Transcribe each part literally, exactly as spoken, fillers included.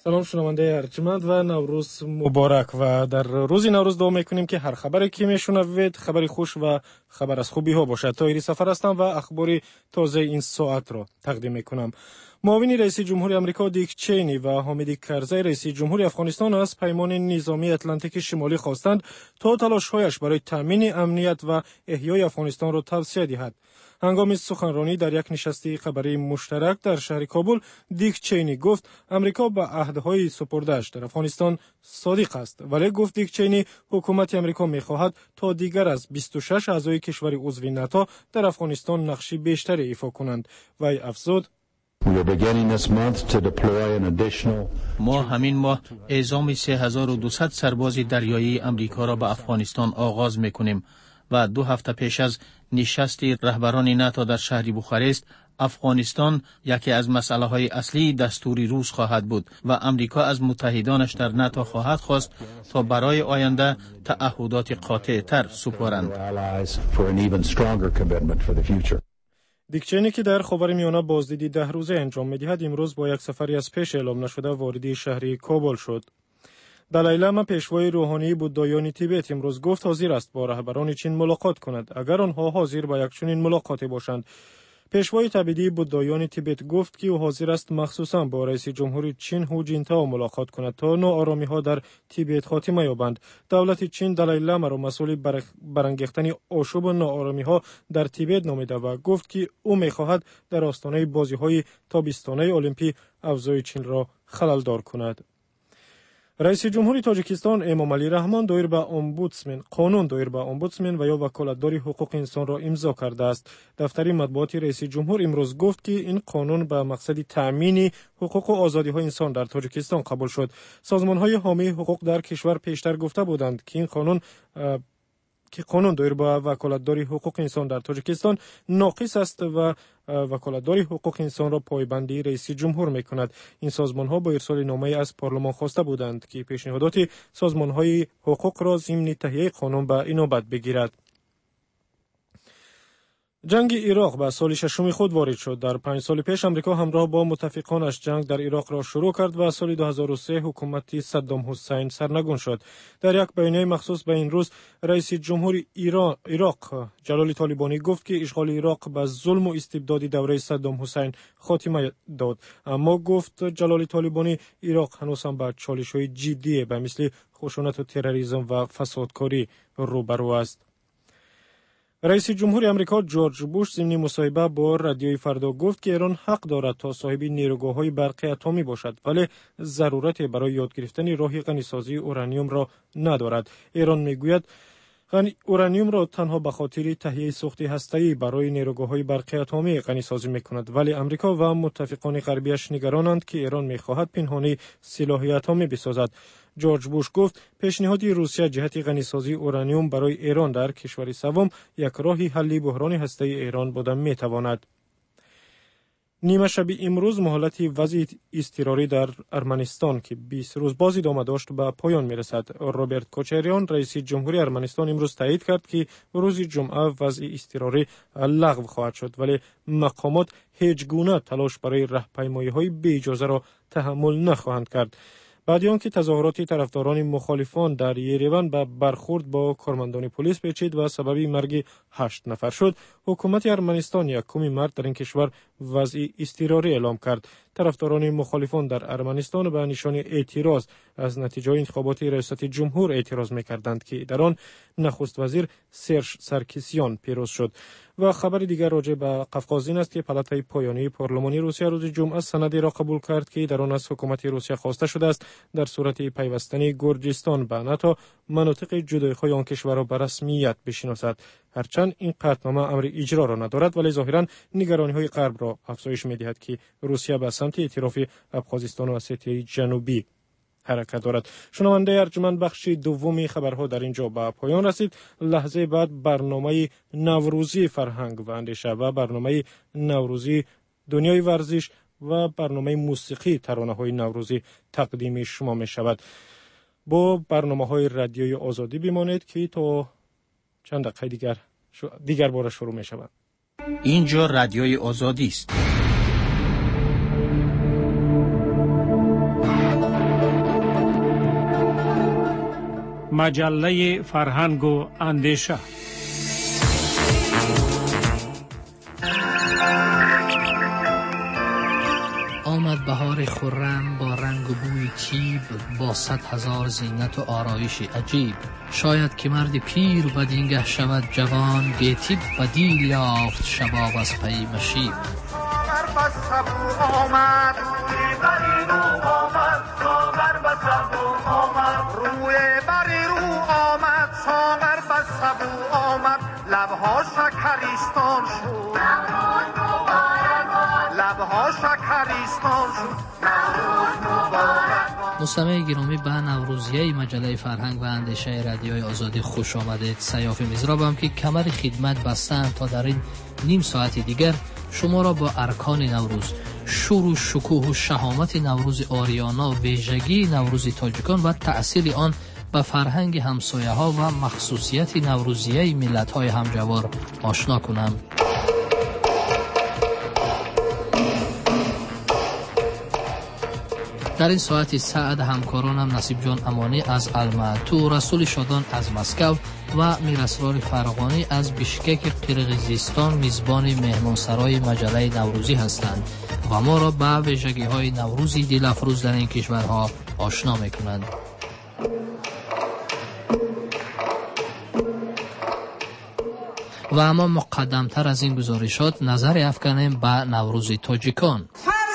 سلام شنونده ارجمند و نوروز مبارک. و در روز نوروز دعا میکنیم که هر خبری که میشنوید خبری خوش و خبر از خوبی ها باشد. طاهری سفر هستم و اخباری تازه این ساعت را تقدیم میکنم. معاون رئیس جمهور آمریکا دیک چینی و حامد کرزی رئیس جمهور افغانستان از پیمان نظامی اتلانتیک شمالی خواستند تا تلاش‌هایش برای تامین امنیت و احیای افغانستان را توسعه دهد. هنگام سخنرانی در یک نشست خبری مشترک در شهر کابل، دیک چینی گفت امریکا به عهدهای سپرده‌اش در افغانستان صادق است، ولی گفت دیک چینی حکومت امریکا می‌خواهد تا دیگر از بیست و شش اعضای کشور عضو ناتو در افغانستان نقشی بیشتری ایفا کنند. و افزود ما همین ماه اعزام سه هزار و دویست سرباز دریایی امریکا را به افغانستان آغاز می‌کنیم و دو هفته پیش از نشست رهبران ناتو در شهر بوخارست، افغانستان یکی از مسائل اصلی دستور روز خواهد بود و امریکا از متحدانش در ناتو خواهد خواست تا برای آینده تعهدات قاطع تر سپارند. دیک چینی که در خاورمیانه بازدیدی ده روزه انجام می‌دهد، امروز با یک سفری از پیش اعلام نشده وارد شهر کابل شد. دلای لاما پیشوای روحانی بودایان تیبت امروز گفت حاضر است با رهبران چین ملاقات کند اگر آنها حاضر به یک چنین ملاقاتی باشند. پیشوای تبعیدی بودایان تیبت گفت که او حاضر است مخصوصا با رئیس جمهور چین هو جینتائو ملاقات کند تا ناآرامی ها در تیبت خاتمه یابند. دولت چین دلای لاما را مسئول برانگیختن آشوب و ناآرامی ها در تیبت نامیده و گفت که او می‌خواهد در آستانه بازی های تابستانه المپی اوضاع چین را خلل‌دار کند. رئیس جمهور تاجیکستان امام علی رحمان دایر به امبودسمن قانون دایر به امبودسمن و یا وکالتدار حقوق انسان را امضا کرده است. دفتر مطبوعات رئیس جمهور امروز گفت که این قانون به مقصد تأمین حقوق و آزادی‌های انسان در تاجیکستان قبول شد. سازمان‌های حامی حقوق در کشور پیشتر گفته بودند که این قانون که قانون دایر به وکالتدار حقوق انسان در تاجیکستان ناقص است و وکالتدار حقوق انسان را پایبندی رئیس جمهور می‌کند. این سازمان‌ها با ارسال نامه از پارلمان خواسته بودند که پیشنهادات سازمان‌های حقوق را ضمن تهیه قانون به انابت بگیرد. جنگ عراق به سال ششم خود وارد شد. در پنج سال پیش امریکا همراه با متفقانش جنگ در عراق را شروع کرد و سال دو هزار و سه حکومت صدام حسین سرنگون شد. در یک بیانیه مخصوص به این روز، رئیس جمهور ایران عراق جلال طالبانی گفت که اشغال عراق به ظلم و استبداد دوره صدام حسین خاتمه داد. اما گفت جلال طالبانی عراق هنوز هم با چالش‌های جدی به مثل خشونت و تروریسم و فسادکاری روبرو است. رئیس جمهور آمریکا جورج بوش ضمن مصاحبه با رادیوی فردا گفت که ایران حق دارد تا صاحب نیروگاه‌های برقی اتمی باشد، ولی ضرورت برای یاد گرفتن راه غنیسازی اورانیوم را ندارد. ایران میگوید اورانیوم را تنها به خاطر تهیه سوخت هسته‌ای برای نیروگاه‌های برقی اتمی غنیسازی می‌کند، ولی آمریکا و متفقان غربیش نگرانند که ایران می‌خواهد پنهانی سلاح اتمی بسازد. جورج بوش گفت پیشنهاد روسیه جهت غنیسازی اورانیوم برای ایران در کشور سوم یک راه حل بحران هسته‌ای ایران بوده می‌تواند. نیمه شب امروز مهلت وضع اضطراری در ارمنستان که بیست روز باز ادامه داشت به پایان میرسد. روبرت کوچریان رئیس جمهوری ارمنستان امروز تایید کرد که روز جمعه وضع اضطراری لغو خواهد شد، ولی مقامات هیچ گونه تلاش برای راهپیمایی‌های بی اجازه را تحمل نخواهند کرد. بعد از آنکه تظاهرات طرفداران مخالفان در یریون به برخورد با کارمندان پلیس پیچید و سبب مرگ هشت نفر شد، حکومت ارمنستان یکم مارس در این کشور وضع اضطراری اعلام کرد. طرفداران مخالفان در ارمنستان به نشان اعتراض از نتیجه انتخابات ریاست جمهور اعتراض می‌کردند که در آن نخست وزیر سرژ سارکیسیان پیروز شد. و خبر دیگر راجع به قفقاز این است که پالاتای پایانی پارلمانی روسیه روز جمعه سندی را قبول کرد که در آن از حکومت روسیه خواسته شده است در صورت پیوستن گرجستان به ناتو مناطق جدایخواه آن کشور را به رسمیت بشناسد. هرچند این قطعنامه امر اجرا را ندارد، ولی ظاهرا نگرانی‌های غرب را افزایش می‌دهد که روسیه به سمت اعتراف ابخازستان و اسیای جنوبی حرکت دارد. شنونده ارجمند، بخش دومی خبرها در اینجا به پایان رسید. لحظه بعد برنامه نوروزی فرهنگ و اندیشه و برنامه نوروزی دنیای ورزش و برنامه موسیقی ترانه‌های نوروزی تقدیم شما می شود. با برنامه‌های رادیوی آزادی بمانید که تا چند دقیقه دیگر دیگر بار شروع می شود. اینجا رادیوی آزادی است. مجله فرهنگ و اندیشه. آمد بهار خرم با رنگ و بوی تیب، با صد هزار زینت و آرایش عجیب. شاید که مرد پیر بدینگه شود جوان، بی تیب بدیل یافت شباب از پی مشیب. لبها شکریستان شد، لبها شکریستان شد. مستمع گرامی، به نوروزیه مجله فرهنگ و اندیشه رادیوی آزادی خوش آمدید. سیاف میزرابم که کمر خدمت بستند تا در این نیم ساعت دیگر شما را با ارکان نوروز، شور و شکوه و شهامت نوروز آریانا، ویژگی نوروز تاجیکان و تأثیر آن به فرهنگ همسایه ها و مخصوصیت نوروزیه ملت های همجوار آشنا کنم. در این ساعت سعد همکارانم نصیب جان امانی از المعتو، رسول شادان از مسکو و میراسرار فرغانی از بیشکک قرقیزستان میزبان مهمانسرای مجله نوروزی هستند و ما را به ویژگی های نوروزی دلافروز در این کشورها آشنا میکنند. و اما مقدمتر از این گزارشات نظر افکنیم به نوروز تاجیکان.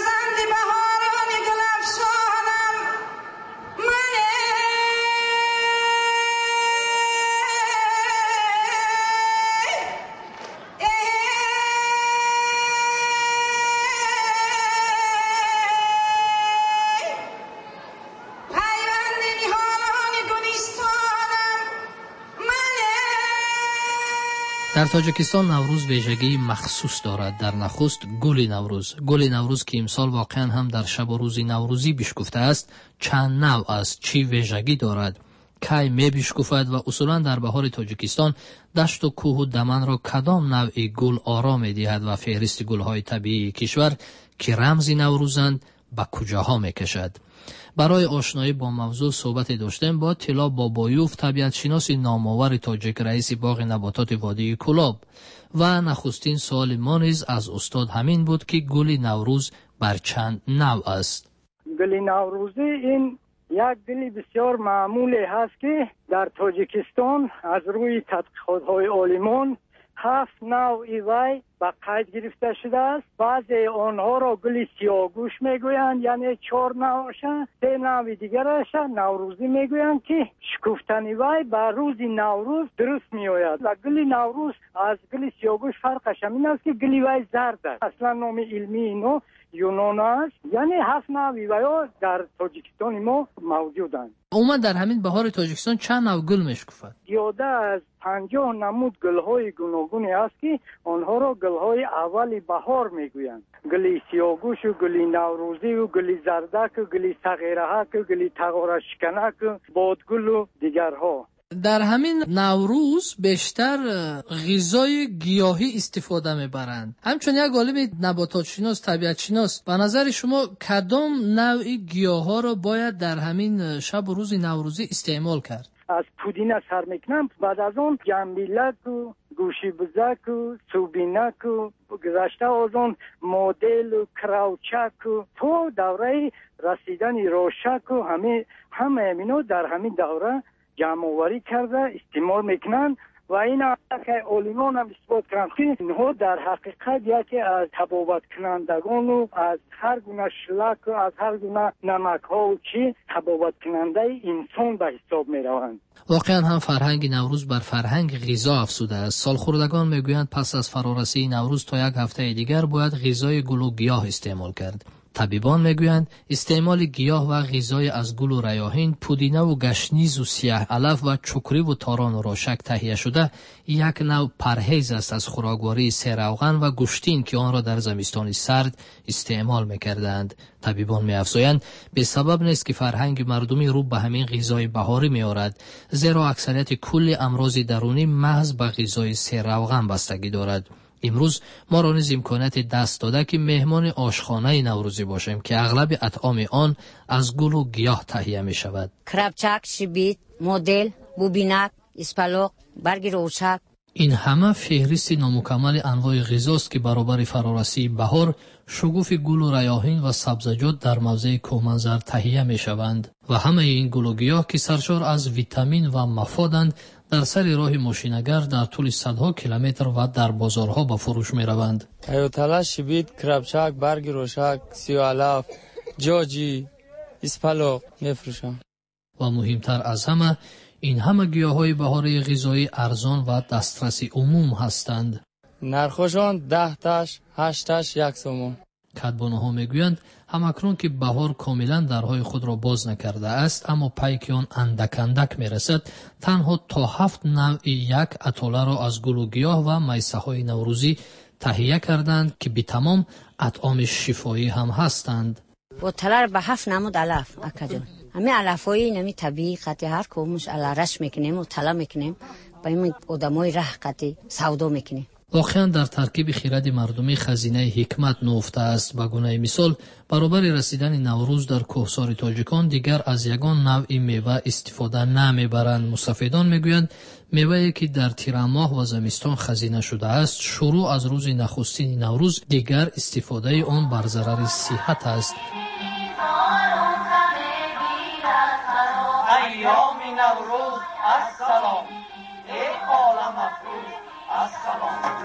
در تاجیکستان نوروز ویژگی مخصوص دارد. در نخست گل نوروز. گل نوروز که امسال واقعا هم در شب و روز نوروزی بشکفته است، چند نوع است، چی ویژگی دارد، کی می بشکفد و اصولا در بهار تاجیکستان دشت و کوه و دمن را کدام نوع گل آرام می دهد و فهرست گل‌های طبیعی کشور که رمز نوروزند به کجاها می کشد. برای آشنایی با موضوع صحبت داشتیم با طلا بابایوف، طبیعت شناس نامآور تاجیک، رئیس باغ نباتات وادی کلاب. و نخستین سوال ما نیز از استاد همین بود که گل نوروز بر چند نوع است. گل نوروزی این یک گل بسیار معمولی هست که در تاجیکستان از روی تحقیقات‌های عالمان هفت نوع وی به قید گرفته شده است. بعضی آنها را گل سیاهگوش میگویند، یعنی چهار نوعشان. سه نوع دیگرش نوروزی میگویند که شکفتن وی به روز نوروز درست میآید. و گل نوروز از گل سیاهگوش فرقش این است که گل وی زرد است. اصلا نام علمی اینو یونان است. یعنی هفت نوع وی در تاجیکستان ما موجودند. عموما در همین بهار تاجیکستان چند نوع گل میشکفد؟ زیاده از پنجاه نمود گل‌های گوناگونی است که آنها را گل‌های اولی بهار میگویند. گل سیاهگوش و گل نوروزی و گل زردک و گل صغیرهک و گل تغاره شکنک و بادگل و دیگرها. در همین نوروز بیشتر غذای گیاهی استفاده میبرند. همچون یک عالم نباتات شناس، طبیعت شناس، به نظر شما کدام نوع گیاها را باید در همین شب و روز نوروزی استعمال کرد؟ از پودینه سر میکنم، بعد از اون جنبیلک و گوشی بزک و سوبینک و گذشته از اون مدل و کراوچک و تو دوره رسیدن روشک و همه همه امینو در همین دوره جمع آوری کرده استعمال میکنن. و این که عالمان هم اثبات کردند که اینها در حقیقت یکی از تبابت کنندگان و از هر گونه شلک و از هر گونه نمک ها و چی تبابت کننده انسان به حساب می روند. واقعا هم فرهنگ نوروز بر فرهنگ غذا افزوده است. سالخوردگان میگویند پس از فرارسی نوروز تا یک هفته دیگر باید غذای گل و گیاه استعمال کرد. طبیبان میگویند استعمال گیاه و غذای از گل و ریاحین، پودینه و گشنیز و سیاه علف و چکری و تاران و راشک تهیه شده یک نوع پرهیز است از خوراکواری سیروغن و گوشتین که آن را در زمستان سرد استعمال میکردند. طبیبان میافزایند به سبب نیست که فرهنگ مردمی رو به همین غذای بهاری میآورد، زیرا اکثریت کل امراض درونی محض به غذای سیروغن بستگی دارد. امروز ما را نیز امکانات دست داده که مهمان آشخانه نوروزی باشیم که اغلب اطعام آن از گل و گیاه تهیه می شود. کرپچک، شیبیت، مدل بوبینک، اسپلاغ، برگ روچک. این همه فهرست نامکمل انواع غذاست که برابر فرارسی بهار شگوف گل و ریاحین و سبزیجات در موضع کوهمنظر تهیه می شوند و همه این گل و گیاه که سرشار از ویتامین و مفادند در سر راه ماشینگر در طول صدها کیلومتر و در بازارها به فروش می روند. ایوتالا، شبید، کربچک، برگ روشک، سیالاف، جاجی، اسپلاغ می فروشند. و مهمتر از همه این همه گیاهای بهاری غذایی ارزان و دسترسی عموم هستند. نرخشان ده تاش، هشت تاش یک سوم. کدبانها میگویند همکنون که بهار کاملا درهای خود را باز نکرده است، اما پیک آن اندک اندک میرسد، تنها تا هفت نوع یک اتوله را از گل و گیاه و میسه های نوروزی تهیه کردند که بی تمام اطعام شفایی هم هستند. و تلر به هفت نمود علف اکجان. همه علفای نمی طبیعی قطعی هر کمش علارش میکنیم و طلا میکنیم با این آدمای ره قطعی سودا میکنیم. واقعا در ترکیب خیرد مردمی خزینه حکمت نهفته است. به گونه مثال برابر رسیدن نوروز در کوهسار تاجیکان دیگر از یگان نوع میوه استفاده نمیبرند. مستفیدان میگویند میوه‌ای که در تیر ماه و زمستان خزینه شده است شروع از روز نخستین نوروز دیگر استفاده آن بر ضرر صحت است. ایام نوروز السلام ای عالم افروز السلام.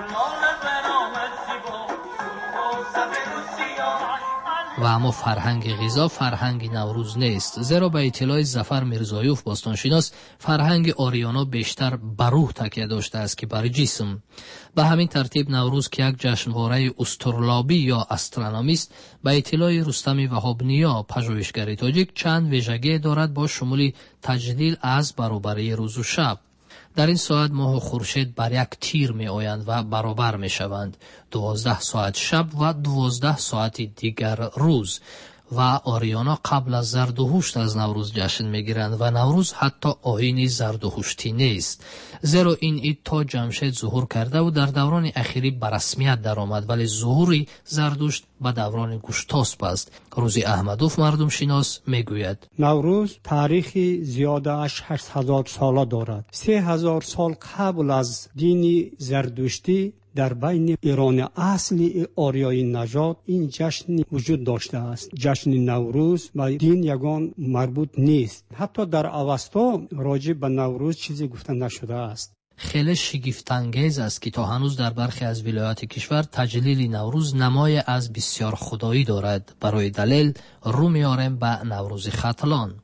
و اما فرهنگ غذا فرهنگ نوروز نیست، زیرا به اطلاع ظفر میرزایوف باستانشناس فرهنگ آریانا بیشتر بر روح تکیه داشته است که بر جسم. به همین ترتیب نوروز که یک جشنواره استرلابی یا استرونومی است، به اطلاع رستم وهابنیا پژوهشگر تاجیک چند ویژگی دارد با شمول تجلیل از برابری روز و شب. در این ساعت ماه و خورشید بر یک تیر می آیند و برابر می شوند. دوازده ساعت شب و دوازده ساعت دیگر روز. و آریانا قبل از زردوهشت از نوروز جشن می گیرند و نوروز حتی آیین زردوهشتی نیست، زیرا این عید تا جمشید ظهور کرده و در دوران اخیری به رسمیت در آمد، ولی ظهور زردوشت به دوران گوشتاسپ است. روزی احمدوف مردم شناس می گوید نوروز تاریخی زیاده اش هشت هزار ساله دارد. سه هزار سال قبل از دین زردوشتی در بین ایران اصلی آریایی نژاد این جشن وجود داشته است. جشن نوروز با دین یگان مربوط نیست. حتی در اوستا راجع به نوروز چیزی گفته نشده است. خیلی شگفت‌انگیز است که تا هنوز در برخی از ولایات کشور تجلیل نوروز نمای از بسیار خدایی دارد. برای دلیل رو میاریم به نوروز ختلان.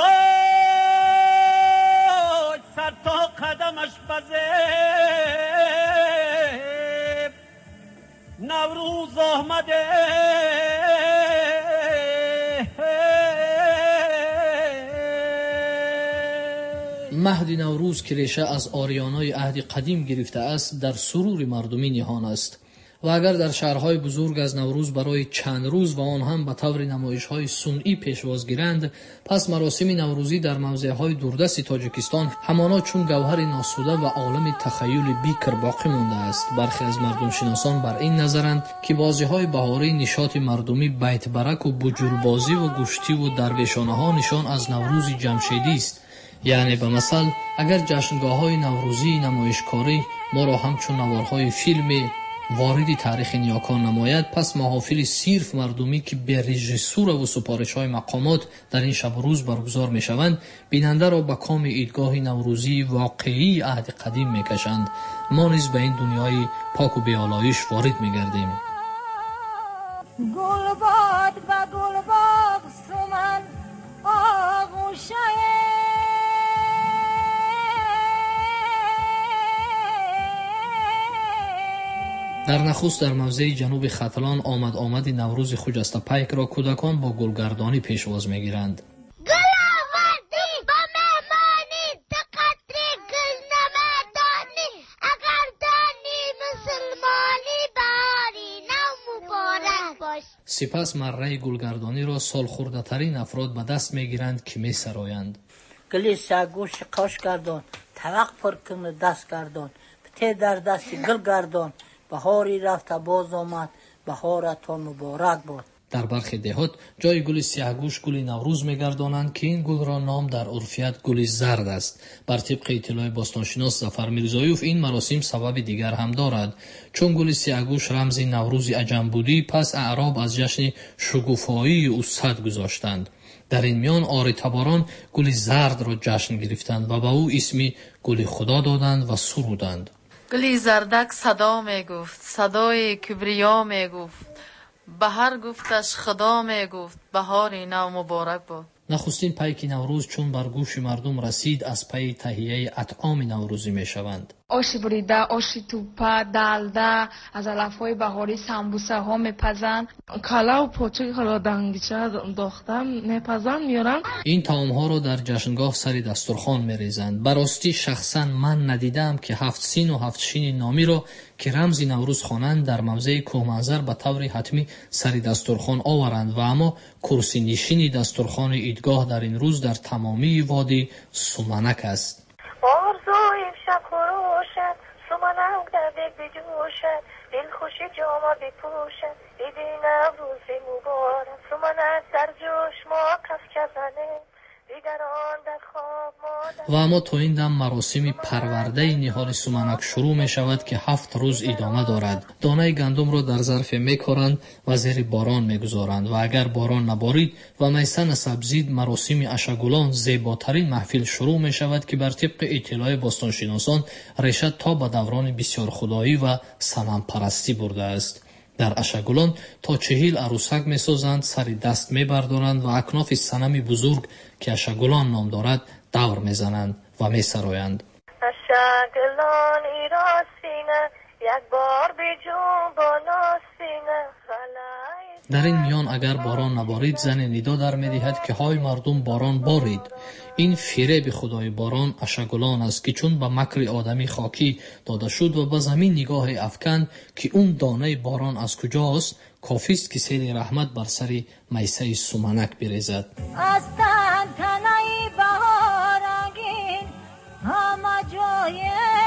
سر تا قدمش بزه نوروز آمده مهد نوروز که ریشه از آریانای عهد قدیم گرفته است در سرور مردمی نهان است و اگر در شهرهای بزرگ از نوروز برای چند روز و آن هم به طور نمایش‌های صنعی پیشواز گیرند، پس مراسم نوروزی در موضع‌های دوردست تاجیکستان همانا چون گوهر ناسوده و عالم تخیل بیکر باقی مانده است. برخی از مردم شناسان بر این نظرند که بازی‌های بهاری نشاط مردمی بیت برک و بجوربازی و گشتی و درویشانه‌ها نشان از نوروز جمشیدی است. یعنی به مثل اگر جشنگاه‌های نوروزی نمایشکاری ما را همچون نوارهای فیلم واردی تاریخ نیاکان نماید، پس محافل صرف مردمی که به رژیسور و سپارش‌های مقامات در این شب و روز برگزار می‌شوند بیننده را به کام عیدگاه نوروزی واقعی عهد قدیم می‌کشند. ما نیز به این دنیای پاک و بی‌آلایش وارد می‌گردیم. گلباد و گلباغ سمن آغوشه در نخست در موضع جنوب ختلان آمد آمد نوروز خجسته پیک را کودکان با گلگردانی پیشواز می‌گیرند. گل آوردی با مهمانی دقدری گل نمدانی اگر دانی مسلمانی باری نو مبارک باش. سپس مره گلگردانی را سال خورده ترین افراد به دست می‌گیرند که می‌سرایند. گلی سگوش قاش گردان طبق پر کن دست گردان پته در دست گل گردان بهاری رفت باز آمد بهارتان مبارک باد. در برخی دهات جای گل سیاهگوش گل نوروز می‌گردانند که این گل را نام در عرفیت گل زرد است. بر طبق اطلاع باستانشناس ظفر میرزایوف این مراسم سبب دیگر هم دارد. چون گل سیاهگوش رمز نوروز عجم بودی، پس اعراب از جشن شکوفایی او صد گذاشتند. در این میان آری تباران گل زرد را جشن گرفتند و به او اسمی گل خدا دادند و سرودند. گلی زردک صدا می گفت، صدای کبریا می گفت، بهار گفتش خدا می گفت، بهار نو مبارک باد. نخستین پیک نوروز چون بر گوش مردم رسید از پی تهیه اطعام نوروزی می شوند. آش بریده، آش توپه، دلده، از علفهای بهاری سمبوسه ها میپزن، کلا و پاچه حالا دنگیچه داختم میپزن میارن. این طعام ها را در جشنگاه سر دسترخوان میریزند. براستی شخصا من ندیدم که هفت سین و هفت شین نامی را که رمز نوروز خوانند در موضع کوهمنظر به طور حتمی سر دسترخوان آورند و اما کرسی نشین دسترخوان عیدگاه در این روز در تمامی وادی سومنک است. آرزویم شب خروشد، سومنک در دل بجوشد، دل خوشی جامه بپوشد، عید نوروز مبارک، سومنک در جوش ما قفچه زنه، دیگران در خواب مادر. و اما تا این دم مراسم پرورده نهال سومنک شروع می شود که هفت روز ادامه دارد. دانه گندم را در ظرف می کارند و زیر باران می گذارند و اگر باران نبارید و میسن سبزید، مراسم اشگولان زیباترین محفل شروع می شود که بر طبق اطلاع باستانشناسان ریشه تا به دوران بسیار خدایی و صنم پرستی برده است. در اشگولان تا چهل عروسک می سازند، سر دست می بردارند و اکناف صنم بزرگ که اشگولان نام دارد دور می زنند و می سرایند. اشگولان ایراسینه، یک بار بیجون با ناسینه. در این میان اگر باران نبارید، زن ندا در می دهد که های مردم باران بارید. این فریب خدای باران اشگولان است که چون به مکر آدمی خاکی داده شد و به زمین نگاه افکند که اون دانه باران از کجاست، کافی است که سیل رحمت بر سر میسه سومنک بریزد. از تن تنهی بهارنگین همه جای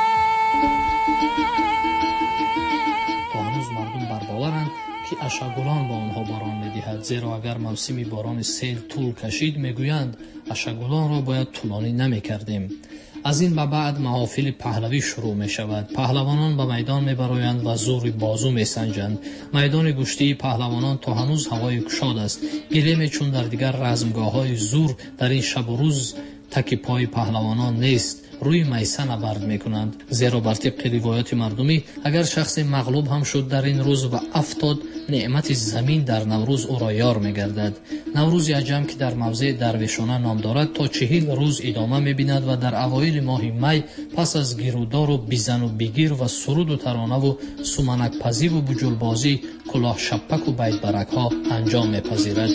تا هنوز مردم بر باورند که اشگولان با آنها باران می‌دهد، زیرا اگر موسم باران سیل طول کشید میگویند اشگولان را باید طولانی نمی‌کردیم. از این به بعد محافل پهلوی شروع می شود. پهلوانان به میدان می برایند و زور بازو می سنجند. میدان گشتی پهلوانان تا هنوز هوای گشاد است. گله چون در دیگر رزمگاه های زور در این شب و روز تکی پای پهلوانان نیست، روی میسه نبرد می کنند. زیرا بر طبق روایات مردمی اگر شخص مغلوب هم شد در این روز و افتاد، نعمت زمین در نوروز او را یار می گردد. نوروز عجم که در موضع درویشانه نام دارد تا چهل روز ادامه می بیند و در اوایل ماه می پس از گیرودار و بیزن و بگیر و سرود و ترانه و سومنک پزی و بجلبازی، کلاه شپک و بیت برک ها انجام می پذیرد.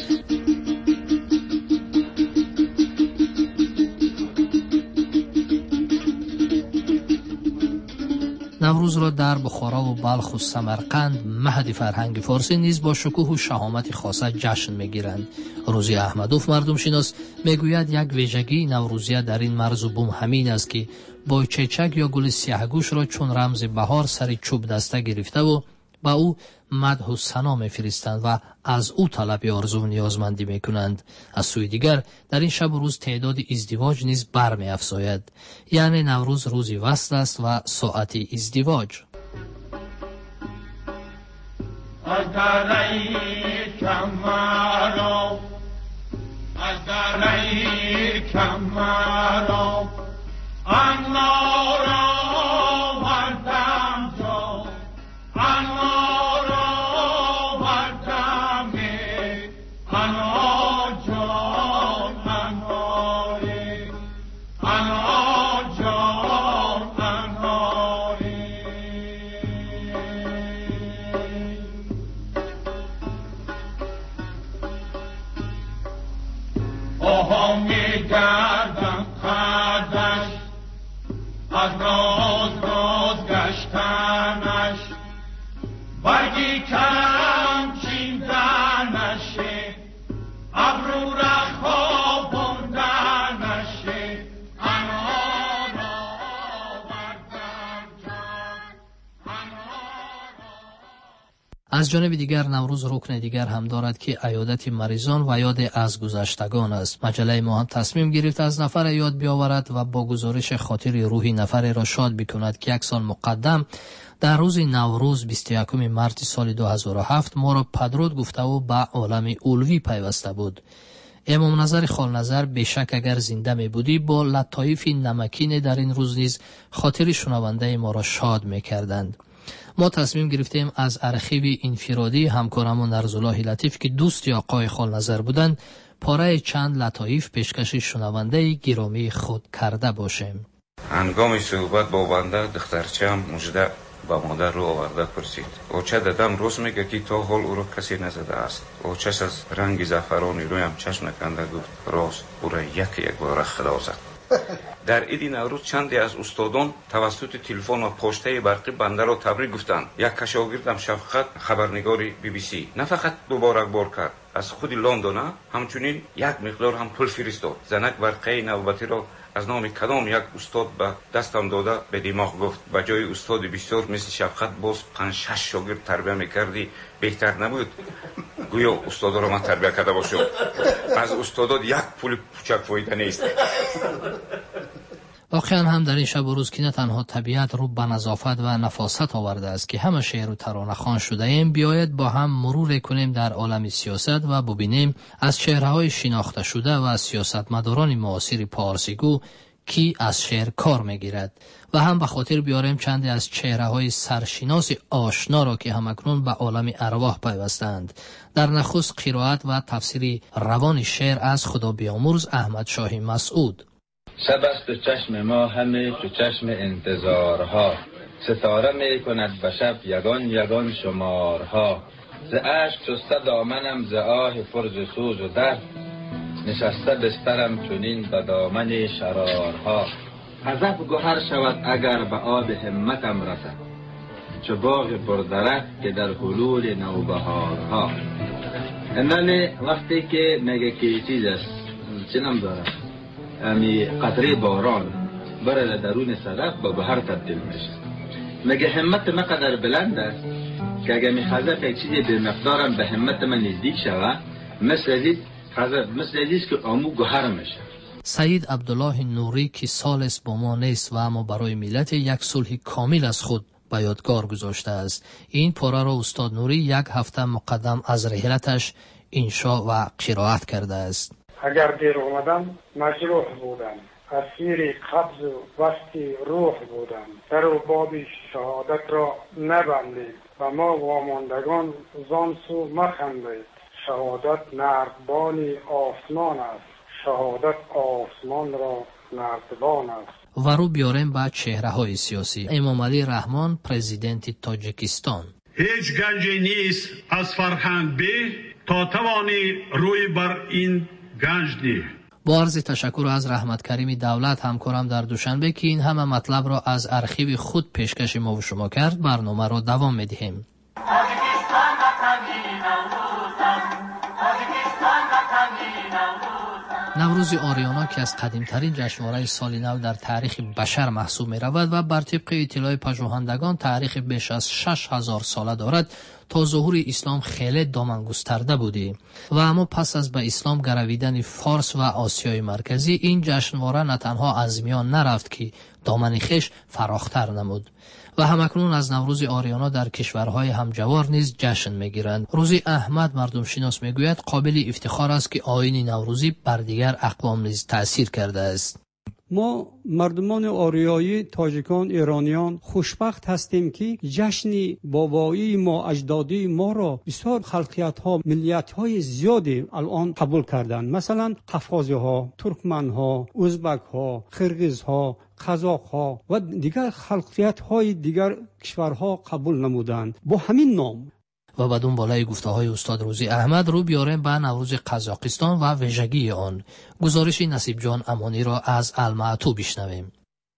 نوروز را در بخارا و بلخ و سمرقند، مهد فرهنگ فارسی نیز با شکوه و شهامت خاصه جشن میگیرند. روزی احمدوف مردم شناس میگوید یک ویژگی نوروزیه در این مرز و بوم همین است که بایچچک یا گل سیاهگوش را چون رمز بهار سر چوب دسته گرفته و با او مدح و ثنا می‌فرستند و از او طلب آرزو و نیازمندی می‌کنند. از سوی دیگر در این شب و روز تعداد ازدواج نیز برمی‌افزاید. یعنی نوروز روزی وصل است و ساعت ازدواج. از جانب دیگر نوروز رکن دیگر هم دارد که عیادت مریضان و یاد از گذشتگان است. مجله ما هم تصمیم گرفت از نفر یاد بیاورد و با گزارش خاطر روحی نفر را شاد بکند که یک سال مقدم در روز نوروز بیست و یکم مارس سال دو هزار و هفت ما را پدرود گفته و به عالم علوی پیوسته بود. امام نظر خال نظر بیشک اگر زنده می بودی با لطایف نمکین در این روز نیز خاطر شنونده ما را شاد می کردند. ما تصمیم گرفتیم از ارشیو انفرادی همکارمون ارزالله لطیف که دوست آقای خال نظر بودند پاره چند لطایف پیشکش شنونده گرامی خود کرده باشیم. هنگام صحبت با بنده دخترچه‌ام مژده با مادر رو آورده پرسید. اوچه دادم روز میگه که تا حال او رو کسی نزده است. اوچش از رنگ زعفرانی رویم چشم نکنده گفت راست او را یک یک بار خدا زد. در عید نوروز چندی از استادان توسط تلفن و پشته برقی بنده را تبریک گفتند. یک شاگردم شفقت خبرنگاری بی بی سی نه فقط مبارکباد کرد، از خود لندن همچنین یک مقدار هم پول فرستاد. زنک برقه نوبتی را از نام کدام یک استاد به دستم داده به دماغ گفت به جای استاد بسیار مثل شفقت باز پنج شش شاگرد تربیت میکردی بهتر نبود؟ گویا استادا را من تربیت کرده باشم. از استادات یک پول پوچک فایده نیست. واقعا هم در این شب و روز که نه تنها طبیعت رو به نظافت و نفاست آورده است که همه شعر و ترانه خوان شده ایم، بیاید با هم مرور کنیم در عالم سیاست و ببینیم از چهره‌های شناخته شده و از سیاستمداران معاصر پارسیگو کی از شعر کار میگیرد و هم به خاطر بیاریم چند از چهره‌های سرشناس آشنا را که همکنون به عالم ارواح پیوستند. در نخست قرائت و تفسیر روان شعر از خدا بیامرز احمد شاه مسعود. شب است و چشم ما همه تو چشم انتظارها، ستاره می کند به شب یگان یگان شمارها. ز اشک شسته دامنم ز آه پر ز سوز و درد، نشسته بسترم چنین به دامن شرارها. غضب گوهر شود اگر به آب همتم رسد، چو باغ پردرخت که در حلول نوبهارها. اننی وقتی که میگه که چیز است چنم دارم امی قطره باران برای درون صدف با بحر تبدیل میشه. مگه همت من قدر بلند است که اگه می خزف یک چیزی به مقدارم به همت من نزدیک شود، مثل ازید خزف مثل ازید که آمو گوهر میشه. سید عبدالله نوری که سالس با ما نیست و اما برای ملت یک صلح کامل از خود به یادگار گذاشته است. این پاره را استاد نوری یک هفته مقدم از رحلتش انشا و قرائت کرده است. اگر دیر اومدم مجروح بودم، اسیر قبض و وسط روح بودم. در و باب شهادت را نبندید و ما واماندگان زان سو مخندید. شهادت نردبان آسمان است، شهادت آسمان را نردبان است. و رو بیاریم به چهره های سیاسی. امام علی رحمان پرزیدنت تاجیکستان. هیچ گنجی نیست از فرهنگ به تا توانی روی بر این گنج دی. با عرض تشکر از رحمت کریم دولت همکارم در دوشنبه که این همه مطلب را از ارشیو خود پیشکش ما و شما کرد، برنامه را دوام میدهیم. نوروز آریانا که از قدیمترین جشنواره سال نو در تاریخ بشر محسوب می رود و بر طبق اطلاع پژوهندگان تاریخ بیش از شش هزار ساله دارد، تا ظهور اسلام خیلی دامن گسترده بودی و اما پس از به اسلام گرویدن فارس و آسیای مرکزی این جشنواره نه تنها از میان نرفت که دامن خیش فراختر نمود و همکنون از نوروز آریانا در کشورهای همجوار نیز جشن میگیرند. روزی احمد مردم شناس میگوید قابل افتخار است که آیین نوروزی بر دیگر اقوام نیز تأثیر کرده است. ما مردمان آریایی، تاجیکان، ایرانیان خوشبخت هستیم که جشن بابایی ما، اجدادی ما را بسیار خلقیت ها، ملیت های زیادی الان قبول کردند. مثلا قفقازی ها، ترکمن ها، ازبک ها، قرغیز ها، قزاق ها و دیگر خلقیت های دیگر کشورها قبول نمودند با همین نام. و بدون بالای گفته های استاد روزی احمد رو بیاریم به نوروز قزاقستان و ویژگی آن. گزارش نصیب جان امانی را از المعتو بشنویم.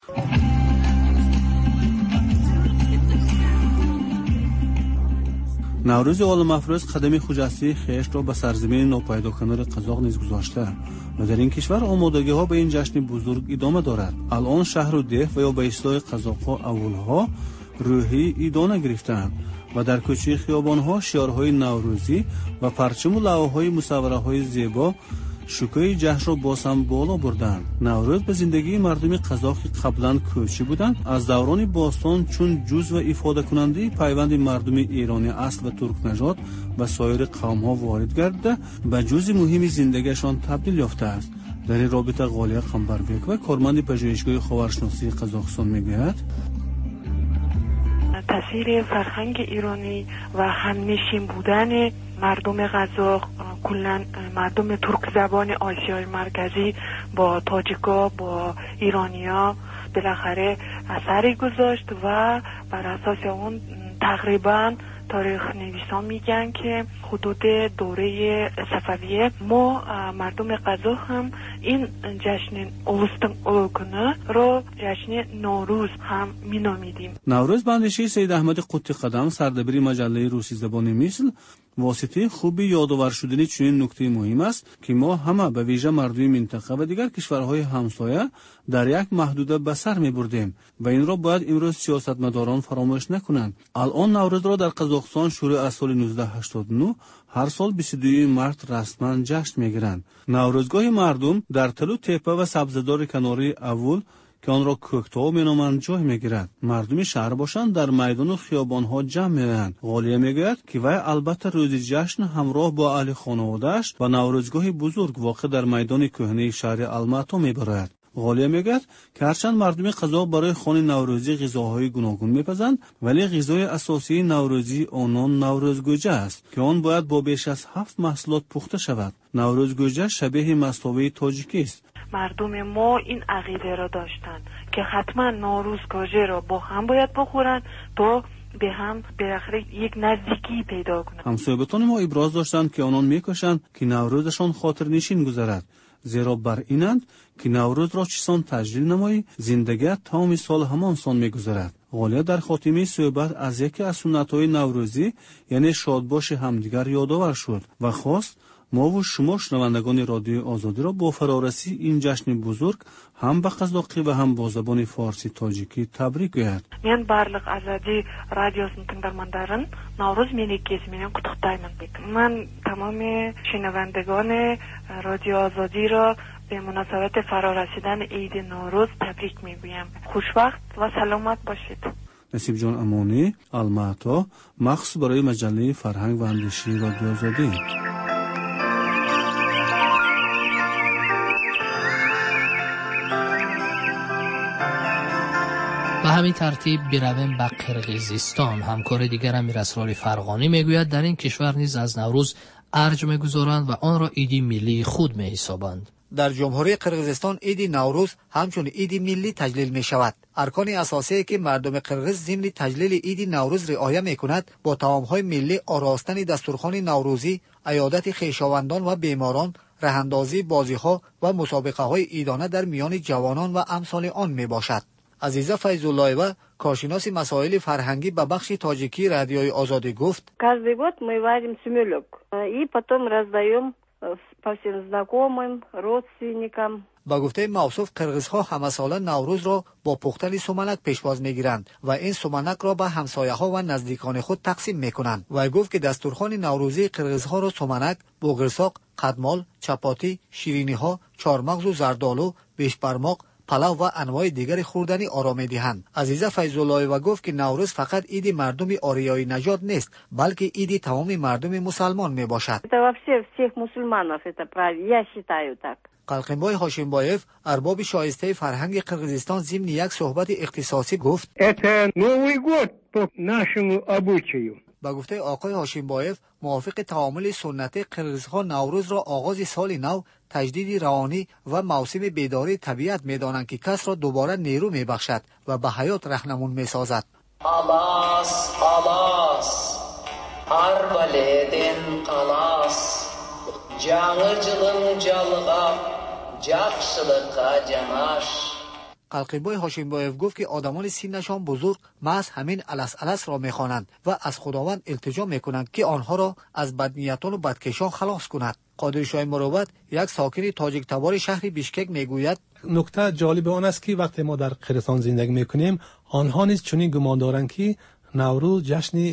نوروز عالم افروز قدمی خجسته خیش را به سرزمین ناپیدا کنار قزاق نیز گذاشته و در این کشور آمادگی ها به این جشن بزرگ ادامه دارد. الان شهر و ده و یا به اصطلاح قزاق‌ها اولها روحی ایدانه گرفتند و در کوچه خیابان‌ها شعارهای نوروزی و پرچم و لوحه‌های مصوره‌های زیبا شکوه جشن را باز هم بالا بردند. نوروز به زندگی مردم قزاق قبلا کوچی بودند، از دوران باستان چون جزء و افاده کننده پیوند مردم ایرانی اصل و ترک نژاد و سایر قوم‌ها وارد گردیده به جزء مهمی زندگیشان تبدیل یافته است. در این رابطه غالیه قنبربک و کارمند پژوهشگاه خاورشناسی قزاقستان میگوید تاثیر فرهنگ ایرانی و همنشین بودن مردم قزاق، کلا مردم ترک زبان آسیای مرکزی با تاجیکا با ایرانیا بالاخره اثری گذاشت و بر اساس اون تقریبا تاریخ نویسان میگن که حدود دوره صفویه ما مردم قزاق هم این جشن اولستان اوکنه رو جشن نوروز هم مینامیدیم. نوروز به اندیشه سید احمد قطی قدم سردبیر مجله روسی زبان مثل واسطه خوبی یادآور شدن چنین نکته مهم است که ما همه به ویژه مردم منطقه و دیگر کشورهای همسایه در یک محدوده به سر می‌بردیم و این را باید امروز سیاستمداران فراموش نکنند. الان نوروز را در قزاقستان شروع از سال نوزده هشتاد و نه هر سال بیست و دوم مارس رسما جشن می‌گیرند. نوروزگاه مردم در تلو تپه و سبزه‌دار کناری اول که آن را کوکتاو مینامند جای میگیرد. مردم شهر باشند در میدان و خیابان‌ها جمع می‌آیند. غالیه میگوید که وی البته روز جشن همراه با اهل خانواده‌اش و نوروزگاه بزرگ واقع در میدان کهنه شهر الماتا میبراید. غالیه میگوید که هرچند مردم قزاق برای خوان نوروزی غذاهای گوناگون میپزند ولی غذای اساسی نوروزی آنان نوروز گوجه است که آن باید با بیش از هفت محصولات پخته شود. نوروز گوجه شبیه مصطبه تاجیکی است. مردم ما این عقیده را داشتن که حتما نوروز گوجه را با هم باید بخورن تا به هم بالاخره یک نزدیکی پیدا کنند. همسایگان ما ابراز داشتند که آنان میکوشند که نوروزشان خاطر نشین گذرد، زیرا بر اینند که نوروز را چسان تجلیل نمایی زندگی تمام سال همان سان میگذرد. غالیه در خاتمه صحبت از یکی از سنت‌های نوروزی یعنی شادباش همدیگر یادآور شد و خواست ما و شما شنوندگان رادیو آزادی را با فرارسی این جشن بزرگ هم به قزاقی و هم با زبان فارسی تاجیکی تبریک گوید. من барлық азади радиосын тыңдармандарын Наурыз мерекесімен құттықтаймын. من تمام شنوندگان رادیو آزادی را به مناسبت فرارسیدن عید نوروز تبریک میگویم. خوشوقت و سلامت باشید. نصیب جان امانی، الماتا، مخصوص برای مجله فرهنگ و اندیشه رادیو آزادی. به همین ترتیب برویم به قرقیزستان. همکار دیگر امیر اسرار فرغانی میگوید در این کشور نیز از نوروز ارج میگذارند و آن را عید ملی خود میحسابند. در جمهوری قرقیزستان عید نوروز همچون عید ملی تجلیل می شود. ارکان اساسی که مردم قرقیز ضمن تجلیل عید نوروز رعایت می کند با طعام‌های ملی، آراستن دسترخوان نوروزی، عیادت خویشاوندان و بیماران، راه‌اندازی بازی‌ها و مسابقه‌های عیدانه در میان جوانان و امثال آن می باشد. عزیزه فیض‌اللهی‌وا کارشناس مسائل فرهنگی به بخش تاجیکی رادیوی آزادی گفت: Каждый год мы варим сумелек и потом раздаем по всем знакомым, родственникам. با گفته موصوف قرقیزها همه ساله نوروز را با پختن سومنک پیشواز میگیرند و این سومنک را به همسایه‌ها و نزدیکان خود تقسیم میکنند. و گفت که دسترخوان نوروزی قرقیزها را سومنک، بوغرساق، قدمال، چپاتی، شیرینی‌ها، چارمغز و زردآلو، بیشبرماق، پلاو و انواع دیگر خوردنی آرام می‌دهند. عزیزه فیض‌اللهی‌وا گفت که نوروز فقط عید مردم آریایی نژاد نیست، بلکه عید تمام مردم مسلمان میباشد. Это вообще всех мусульманов, это правильно, я считаю так. قلقمبای هاشمبایف ارباب شایسته فرهنگ قرقیزستان ضمن یک صحبت اختصاصی گفت: Это Новый год по нашему обычаю. با گفته آقای هاشمبایف موافق تعامل سنتی قرقیزها نوروز را آغاز سال نو، تجدید روانی و موسم بیداری طبیعت می‌دانند که کس را دوباره نیرو می‌بخشد و به حیات راهنمون می‌سازد. آلاس آلاس арбаледен қалас жаңы жылың жалғап жақсылыққа жанаш. قلقیبای هاشمبایف گفت که آدمان سینشان بزرگ محض همین الس الس را میخوانند و از خداوند التجا میکنند که آنها را از بدنیتان و بدکشان خلاص کند. قادر شاه مروت یک ساکن تاجیک تبار شهر بیشکک میگوید: نکته جالب آن است که وقتی ما در قرقیزستان زندگی میکنیم آنها نیز چنین گمان دارند که نوروز جشن